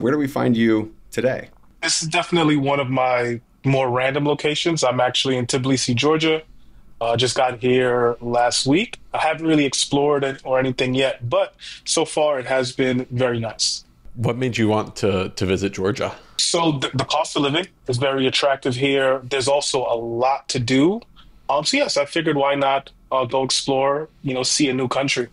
Where do we find you today? This is definitely one of my more random locations. I'm actually in Tbilisi, Georgia. Just got here last week. I haven't really explored it or anything yet, but so far it has been very nice. What made you want to visit Georgia? So the cost of living is very attractive here. There's also a lot to do. So yes, I figured why not go explore, see a new country.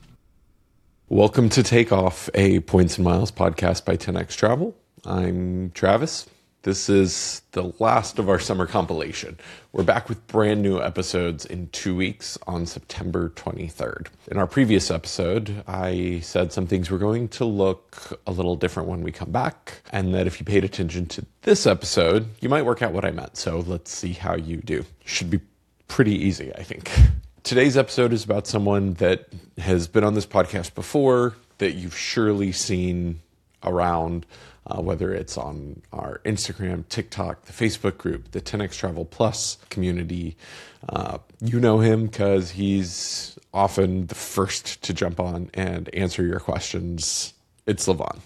Welcome to Takeoff, a Points and Miles podcast by 10X Travel. I'm Travis. This is the last of our summer compilation. We're back with brand new episodes in 2 weeks on September 23rd. In our previous episode, I said some things were going to look a little different when we come back, and that if you paid attention to this episode, you might work out what I meant. So let's see how you do. Should be pretty easy, I think. Today's episode is about someone that has been on this podcast before, that you've surely seen around, whether it's on our Instagram, TikTok, the Facebook group, the 10X Travel Plus community. You know him because he's often the first to jump on and answer your questions. It's Levon.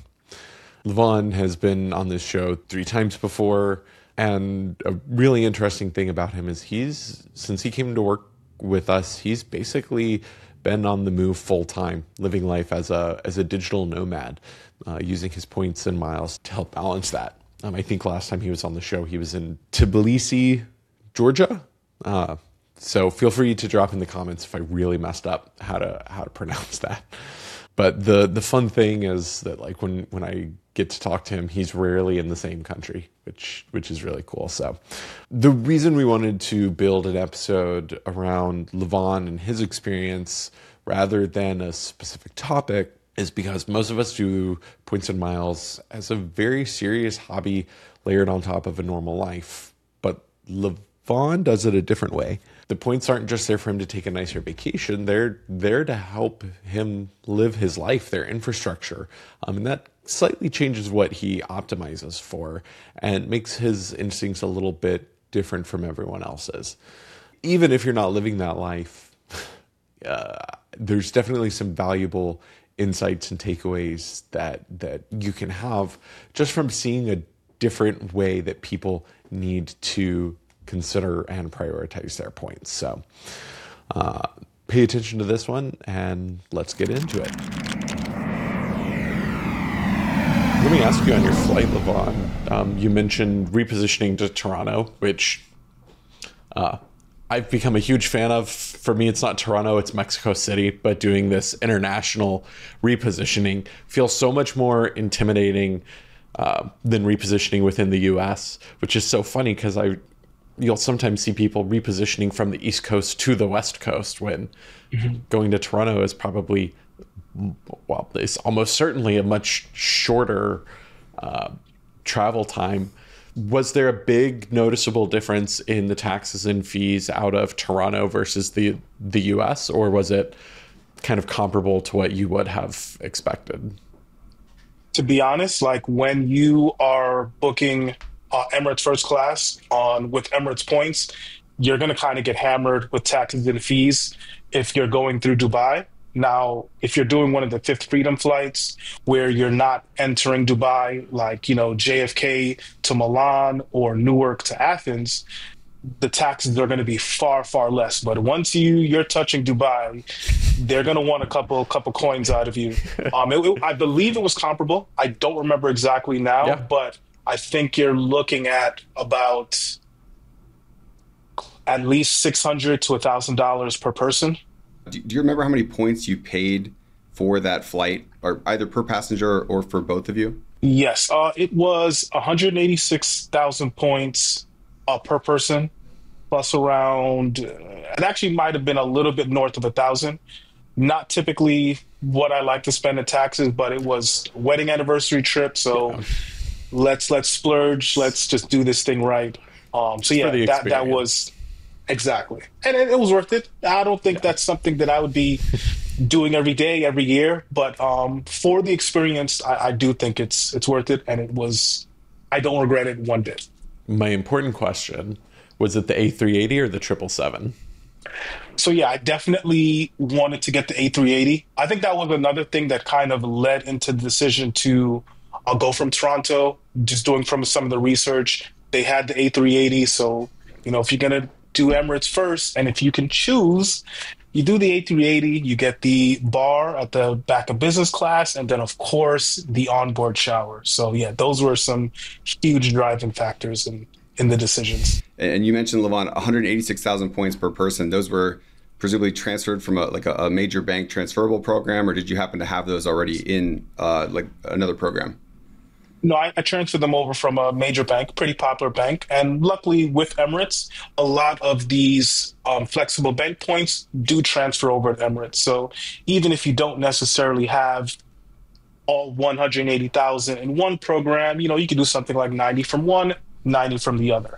Levon has been on this show 3 times before, and a really interesting thing about him is since he came to work with us, he's basically been on the move full time, living life as a digital nomad, using his points and miles to help balance that. I think last time he was on the show, he was in Tbilisi, Georgia. So feel free to drop in the comments if I really messed up how to pronounce that. But the fun thing is that like when I get to talk to him, he's rarely in the same country, which is really cool. So the reason we wanted to build an episode around Levon and his experience rather than a specific topic is because most of us do points and miles as a very serious hobby layered on top of a normal life. But Levon does it a different way. The points aren't just there for him to take a nicer vacation. They're there to help him live his life, their infrastructure. And that slightly changes what he optimizes for and makes his instincts a little bit different from everyone else's. Even if you're not living that life, there's definitely some valuable insights and takeaways that you can have just from seeing a different way that people need to consider and prioritize their points. So pay attention to this one and let's get into it. Let me ask you on your flight, Levon, you mentioned repositioning to Toronto, which I've become a huge fan of. For me, it's not Toronto, it's Mexico City, but doing this international repositioning feels so much more intimidating than repositioning within the US, which is so funny because you'll sometimes see people repositioning from the East Coast to the West Coast when going to Toronto is probably, well, it's almost certainly a much shorter travel time. Was there a big noticeable difference in the taxes and fees out of Toronto versus the US, or was it kind of comparable to what you would have expected? To be honest, like when you are booking Emirates first class with Emirates points, you're going to kind of get hammered with taxes and fees if you're going through Dubai. Now, if you're doing one of the Fifth Freedom flights where you're not entering Dubai, like, JFK to Milan or Newark to Athens, the taxes are going to be far, far less. But once you're touching Dubai, they're going to want a couple coins out of you. I believe it was comparable. I don't remember exactly now, but I think you're looking at about at least $600 to $1,000 per person. Do you remember how many points you paid for that flight, or either per passenger or for both of you? Yes, it was 186,000 points per person, plus around, it actually might have been a little bit north of 1,000. Not typically what I like to spend in taxes, but it was a wedding anniversary trip, so let's splurge, let's just do this thing right. So yeah, that was exactly, and it was worth it. I don't think that's something that I would be doing every day, every year, but for the experience, I do think it's worth it, and it was. I don't regret it one bit. My important question was it the A380 or the 777? So yeah, I definitely wanted to get the A380. I think that was another thing that kind of led into the decision to I'll go from Toronto, just doing from some of the research. They had the A380. So, if you're going to do Emirates first, and if you can choose, you do the A380, you get the bar at the back of business class, and then, of course, the onboard shower. So, yeah, those were some huge driving factors in the decisions. And you mentioned, Levon, 186,000 points per person. Those were presumably transferred from a major bank transferable program, or did you happen to have those already in like another program? No, I transferred them over from a major bank, pretty popular bank. And luckily with Emirates, a lot of these flexible bank points do transfer over at Emirates. So even if you don't necessarily have all 180,000 in one program, you can do something like 90 from one, 90 from the other.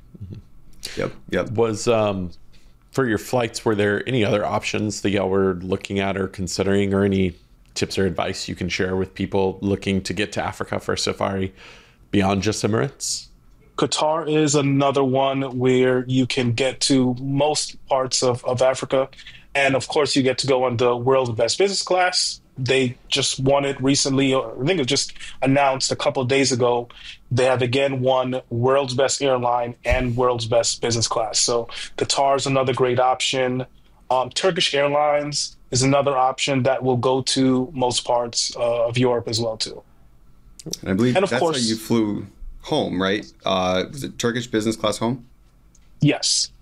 Yep. Was for your flights, were there any other options that y'all were looking at or considering, or any tips or advice you can share with people looking to get to Africa for a safari beyond just Emirates? Qatar is another one where you can get to most parts of Africa. And of course, you get to go on the world's best business class. They just won it recently. I think it just announced a couple of days ago. They have again won world's best airline and world's best business class. So Qatar is another great option. Turkish Airlines is another option that will go to most parts of Europe as well too. And I believe and of that's course, how you flew home, right? Was it Turkish business class home? Yes.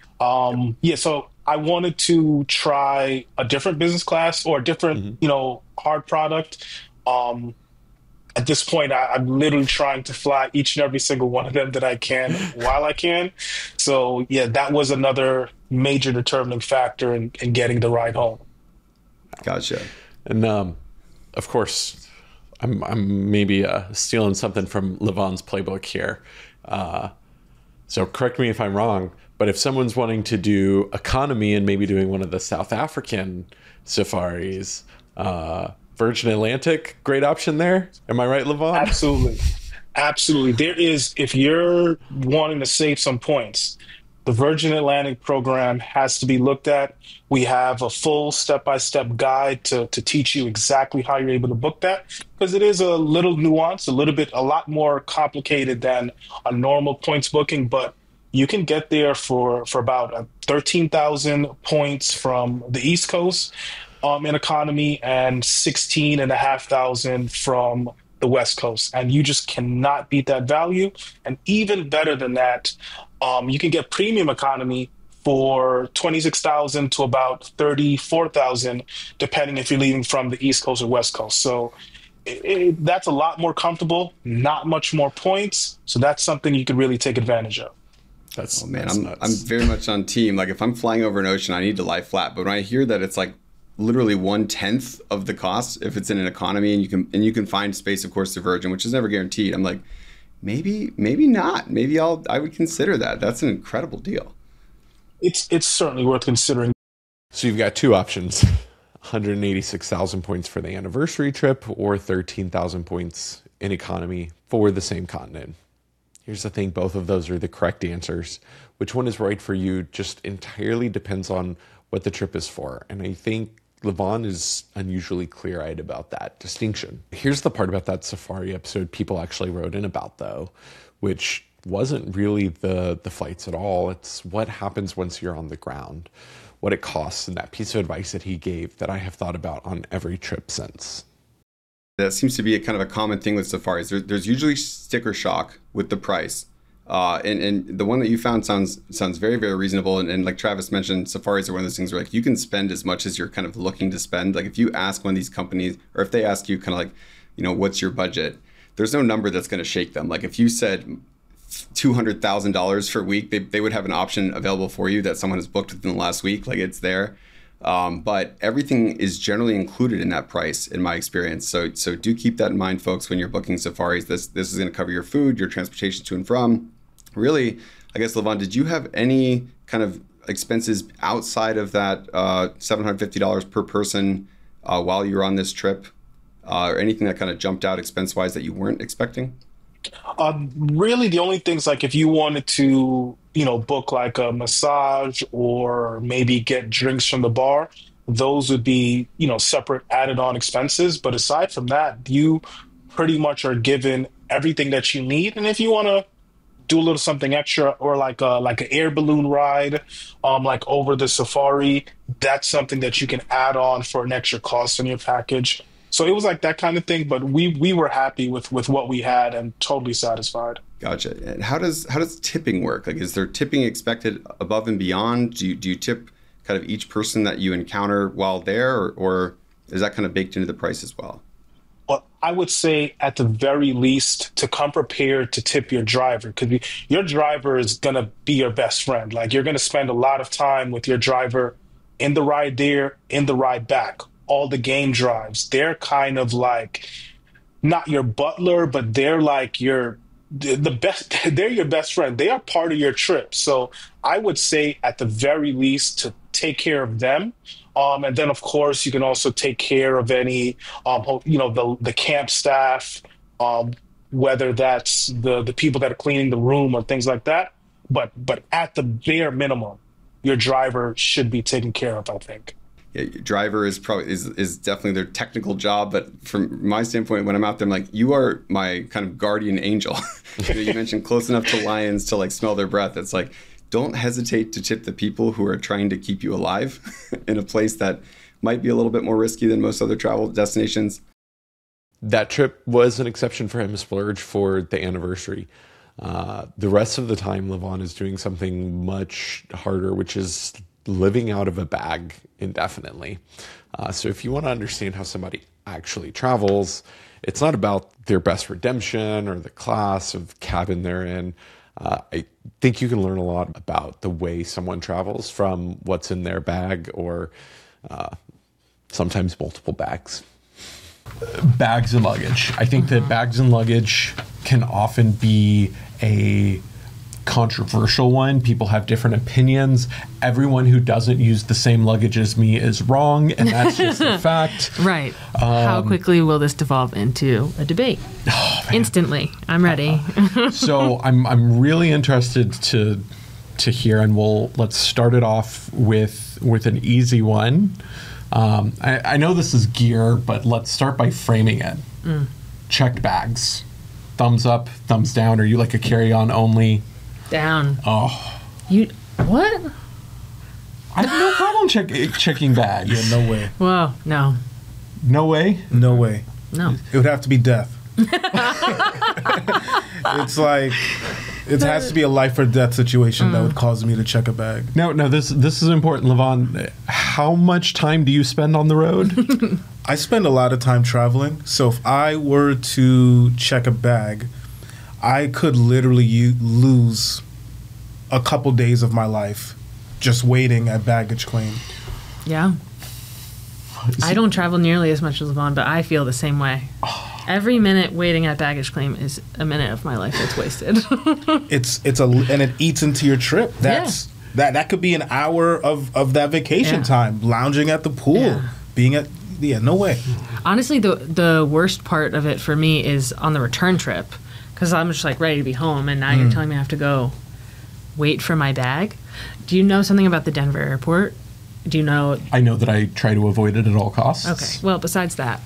So I wanted to try a different business class or a different, hard product. At this point, I'm literally trying to fly each and every single one of them that I can while I can. So yeah, that was another major determining factor in getting the ride home. Gotcha. And of course, I'm maybe stealing something from Levon's playbook here. So correct me if I'm wrong, but if someone's wanting to do economy and maybe doing one of the South African safaris, Virgin Atlantic, great option there. Am I right, Levon? Absolutely. There is, if you're wanting to save some points, the Virgin Atlantic program has to be looked at. We have a full step-by-step guide to teach you exactly how you're able to book that, because it is a little nuanced, a lot more complicated than a normal points booking, but you can get there for about 13,000 points from the East Coast in economy and 16,500 from the West Coast. And you just cannot beat that value. And even better than that, you can get premium economy for 26,000 to about 34,000, depending if you're leaving from the East Coast or West Coast. So that's a lot more comfortable, not much more points. So that's something you could really take advantage of. I'm very much on team. Like if I'm flying over an ocean, I need to lie flat. But when I hear that it's like literally 1/10 of the cost if it's in an economy, and you can find space, of course, to Virgin, which is never guaranteed. I'm like, maybe not. Maybe I would consider that. That's an incredible deal. It's certainly worth considering. So you've got two options: 186,000 points for the anniversary trip, or 13,000 points in economy for the same continent. Here's the thing, both of those are the correct answers. Which one is right for you just entirely depends on what the trip is for. And I think Levon is unusually clear-eyed about that distinction. Here's the part about that safari episode people actually wrote in about, though, which wasn't really the flights at all. It's what happens once you're on the ground, what it costs, and that piece of advice that he gave that I have thought about on every trip since. That seems to be a kind of a common thing with safaris. There's usually sticker shock with the price. And the one that you found sounds very, very reasonable. And like Travis mentioned, safaris are one of those things where like you can spend as much as you're kind of looking to spend. Like if you ask one of these companies, or if they ask you kind of like, what's your budget? There's no number that's going to shake them. Like if you said $200,000 for a week, they would have an option available for you that someone has booked within the last week. Like it's there. But everything is generally included in that price, in my experience. So do keep that in mind, folks, when you're booking safaris. This is going to cover your food, your transportation to and from. Really, I guess, Levon, did you have any kind of expenses outside of that $750 per person while you were on this trip, or anything that kind of jumped out expense-wise that you weren't expecting? Really, the only things like if you wanted to, book like a massage or maybe get drinks from the bar, those would be, separate added on expenses. But aside from that, you pretty much are given everything that you need. And if you want to do a little something extra, or like an air balloon ride, like over the safari, that's something that you can add on for an extra cost in your package. So it was like that kind of thing, but we were happy with what we had and totally satisfied. Gotcha. And how does tipping work? Like, is there tipping expected above and beyond? Do you tip kind of each person that you encounter while there, or is that kind of baked into the price as well? Well, I would say at the very least to come prepared to tip your driver, because your driver is going to be your best friend. Like, you're going to spend a lot of time with your driver in the ride there, in the ride back, all the game drives. They're kind of like not your butler, but they're like the best. They're your best friend. They are part of your trip. So I would say at the very least to take care of them. And then, of course, you can also take care of any, the camp staff, whether that's the people that are cleaning the room or things like that. But at the bare minimum, your driver should be taken care of, I think. Yeah, your driver is definitely their technical job, but from my standpoint, when I'm out there, I'm like, you are my kind of guardian angel. You mentioned close enough to lions to like smell their breath. It's like, don't hesitate to tip the people who are trying to keep you alive in a place that might be a little bit more risky than most other travel destinations. That trip was an exception for him, splurge for the anniversary. The rest of the time, Levon is doing something much harder, which is living out of a bag indefinitely. So if you want to understand how somebody actually travels, it's not about their best redemption or the class of cabin they're in. I think you can learn a lot about the way someone travels from what's in their bag, or sometimes multiple bags. Bags and luggage. I think that bags and luggage can often be a controversial one. People have different opinions. Everyone who doesn't use the same luggage as me is wrong, and that's just a fact. Right. How quickly will this devolve into a debate? Instantly. I'm ready. So I'm really interested to hear, and let's start it off with an easy one. I know this is gear, but let's start by framing it. Checked bags. Thumbs up, thumbs down. Are you like a carry-on only? Down. Oh. You what? I have no problem checking bags. Yeah, no way. Whoa, no. No way? No way. No. It would have to be death. It's like, it has to be a life or death situation that would cause me to check a bag. No, this is important, Levon. How much time do you spend on the road? I spend a lot of time traveling. So if I were to check a bag, I could literally lose a couple days of my life just waiting at baggage claim. Yeah. I don't travel nearly as much as Levon, but I feel the same way. Every minute waiting at baggage claim is a minute of my life that's wasted. And it eats into your trip. That could be an hour of that vacation time, lounging at the pool, being at no way. Honestly, the worst part of it for me is on the return trip, because I'm just like ready to be home, and now you're telling me I have to go wait for my bag. Do you know something about the Denver airport? Do you know? I know that I try to avoid it at all costs. Okay. Well, besides that,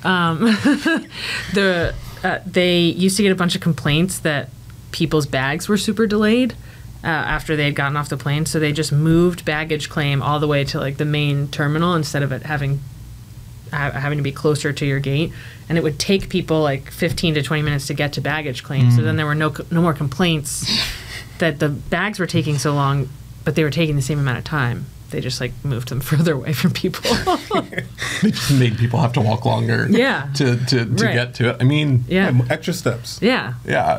they used to get a bunch of complaints that people's bags were super delayed after they had gotten off the plane. So they just moved baggage claim all the way to like the main terminal instead of it having to be closer to your gate. And it would take people like 15 to 20 minutes to get to baggage claim. So then there were no more complaints that the bags were taking so long, but they were taking the same amount of time. They just like moved them further away from people. They just made people have to walk longer. Yeah. To get to it. I mean, Extra steps. Yeah. Yeah.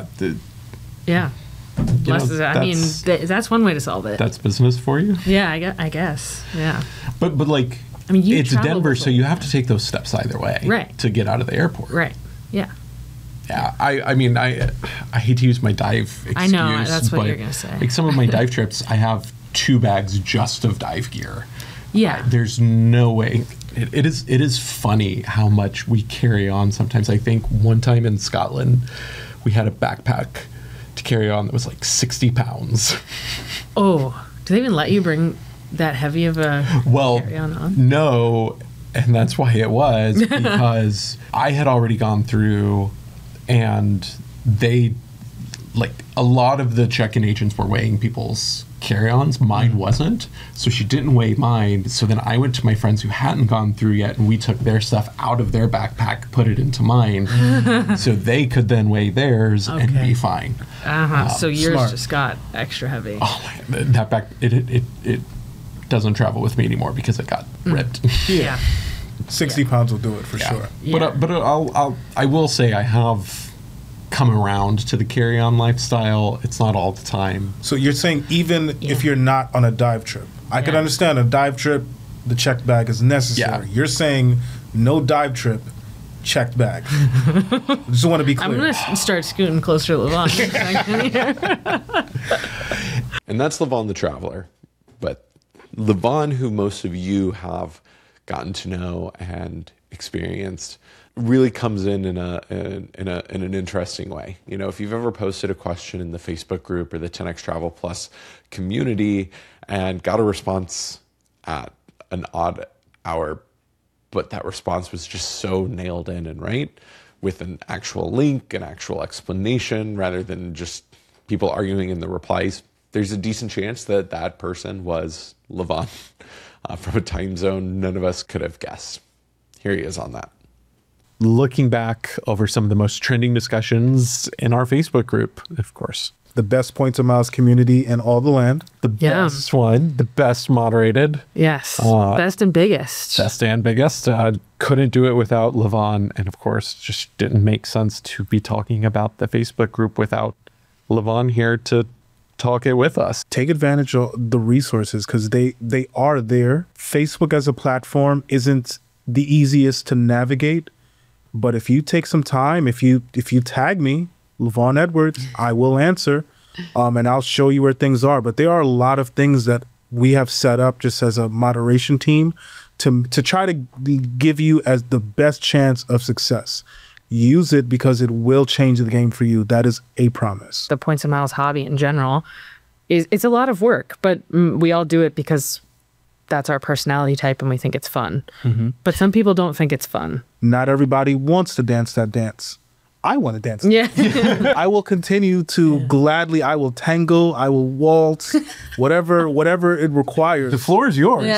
That's one way to solve it. That's business for you. Yeah, I guess. Yeah. But like, I mean, it's Denver, so you have to take those steps either way, right, to get out of the airport. Right. Yeah. Yeah. I mean, I hate to use my dive excuse. I know that's what you're gonna say. Like some of my dive trips, I have 2 bags just of dive gear. Yeah. There's no way. It is funny how much we carry on sometimes. I think one time in Scotland, we had a backpack to carry on that was like 60 pounds. Oh, do they even let you bring that heavy of a carry-on on? No, and that's why it was, because I had already gone through and they, like, a lot of the check-in agents were weighing people's carry-ons. Mine wasn't, so she didn't weigh mine. So then I went to my friends who hadn't gone through yet, and we took their stuff out of their backpack, put it into mine, so they could then weigh theirs and be fine. So yours smart. just got extra heavy. Oh my, that back, it doesn't travel with me anymore because it got ripped. Yeah. 60 pounds will do it for sure. Yeah. But I will say I have come around to the carry-on lifestyle. It's not all the time. So you're saying even if you're not on a dive trip, I could understand a dive trip, the checked bag is necessary. Yeah. You're saying no dive trip, checked bag. Just want to be clear. I'm going to start scooting closer to Levon. And that's Levon the Traveler. But Levon, who most of you have gotten to know and experienced, really comes in an interesting way. You know, if you've ever posted a question in the Facebook group or the 10x Travel Plus community and got a response at an odd hour, but that response was just so nailed in and right, with an actual link, an actual explanation, rather than just people arguing in the replies, there's a decent chance that that person was Levon from a time zone none of us could have guessed. Here he is on that. Looking back over some of the most trending discussions in our Facebook group, of course. The best Points and Miles community in all the land. The best one, the best moderated, Yes. Best and biggest. best and biggest. Couldn't do it without Levon. And of course, just didn't make sense to be talking about the Facebook group without Levon here to talk it with us. Take advantage of the resources because they are there. Facebook as a platform isn't the easiest to navigate. But if you take some time, if you tag me, Levon Edwards, I will answer, and I'll show you where things are. But there are a lot of things that we have set up just as a moderation team to try to give you as the best chance of success. Use it because it will change the game for you. That is a promise. The Points and Miles hobby in general it's a lot of work, but we all do it because that's our personality type and we think it's fun. But some people don't think it's fun. Not everybody wants to dance that dance. I want to dance. Yeah. I will continue to gladly, I will tango, I will waltz, whatever it requires. The floor is yours.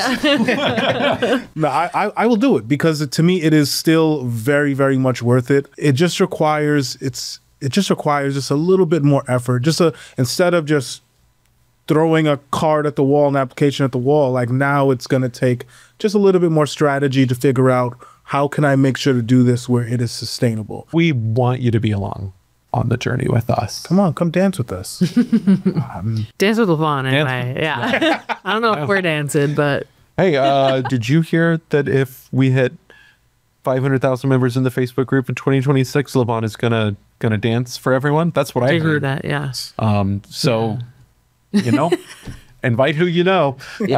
No, I will do it because to me it is still very, very much worth it. It just requires just a little bit more effort. Instead of just throwing a card at the wall, an application at the wall, like now it's going to take just a little bit more strategy to figure out how can I make sure to do this where it is sustainable. We want you to be along on the journey with us. Come on, come dance with us. Dance with Levon anyway. Yeah. I don't know if we're dancing, but Hey, did you hear that if we hit 500,000 members in the Facebook group in 2026, Levon is gonna dance for everyone? That's what I I heard heard. that, yeah. So, you know, invite who you know.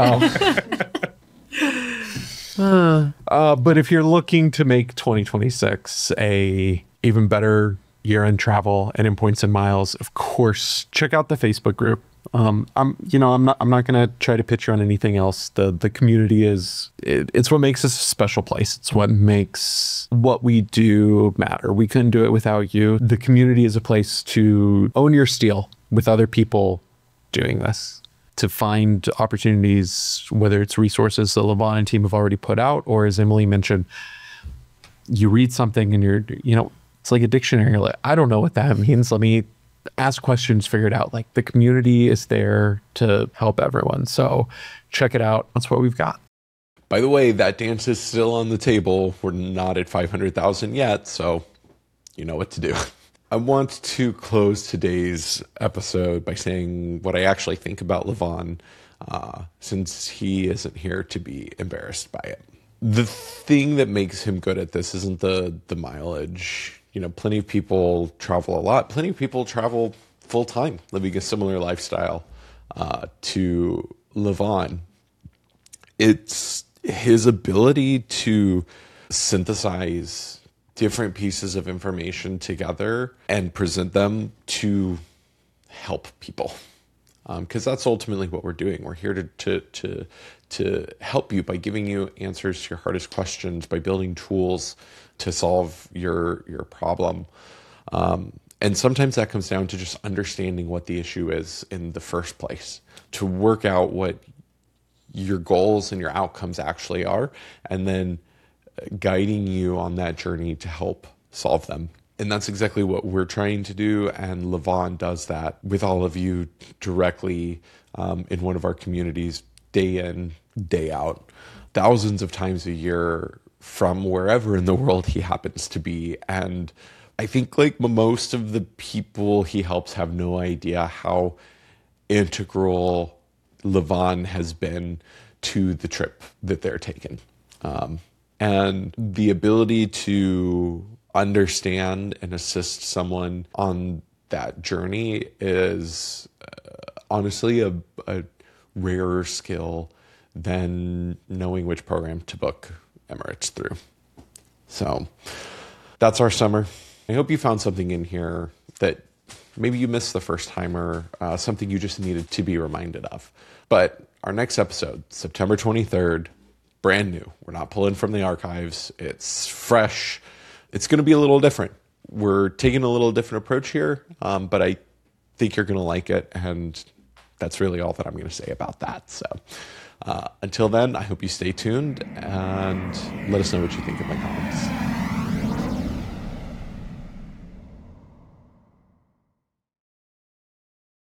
But if you're looking to make 2026 a even better year in travel and in Points and Miles, of course, check out the Facebook group. I'm not going to try to pitch you on anything else. The community it's what makes us a special place. It's what makes what we do matter. We couldn't do it without you. The community is a place to own your steel with other people doing this, to find opportunities, whether it's resources that Levon and team have already put out, or as Emily mentioned, you read something and it's like a dictionary. You're like, I don't know what that means. Let me ask questions, figure it out. Like, the community is there to help everyone. So check it out. That's what we've got. By the way, that dance is still on the table. We're not at 500,000 yet, so you know what to do. I want to close today's episode by saying what I actually think about Levon, since he isn't here to be embarrassed by it. The thing that makes him good at this isn't the mileage. Plenty of people travel a lot. Plenty of people travel full time, living a similar lifestyle to Levon. It's his ability to synthesize different pieces of information together and present them to help people, because that's ultimately what we're doing. We're here to help you by giving you answers to your hardest questions, by building tools to solve your problem. And sometimes that comes down to just understanding what the issue is in the first place, to work out what your goals and your outcomes actually are, and then guiding you on that journey to help solve them. And that's exactly what we're trying to do. And Levon does that with all of you directly in one of our communities, day in, day out, thousands of times a year from wherever in the world he happens to be. And I think like most of the people he helps have no idea how integral Levon has been to the trip that they're taking. And the ability to understand and assist someone on that journey is honestly a rarer skill than knowing which program to book Emirates through. So that's our summer. I hope you found something in here that maybe you missed the first time, or something you just needed to be reminded of. But our next episode, September 23rd, brand new. We're not pulling from the archives. It's fresh. It's going to be a little different. We're taking a little different approach here, but I think you're going to like it. And that's really all that I'm going to say about that. So until then, I hope you stay tuned and let us know what you think in the comments.